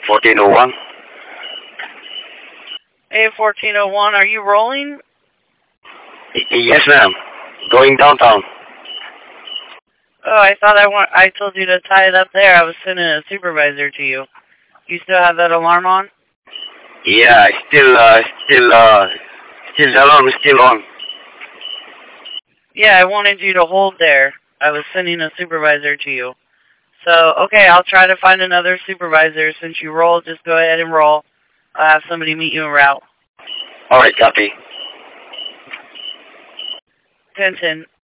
1401. A1401, are you rolling? Yes, ma'am. Going downtown. Oh, I told you to tie it up there. I was sending a supervisor to you. You still have that alarm on? Yeah, still the alarm is still on. Yeah, I wanted you to hold there. I was sending a supervisor to you. So, okay, I'll try to find another supervisor. Since you rolled, just go ahead and roll. I'll have somebody meet you en route. Alright, copy. 10-10.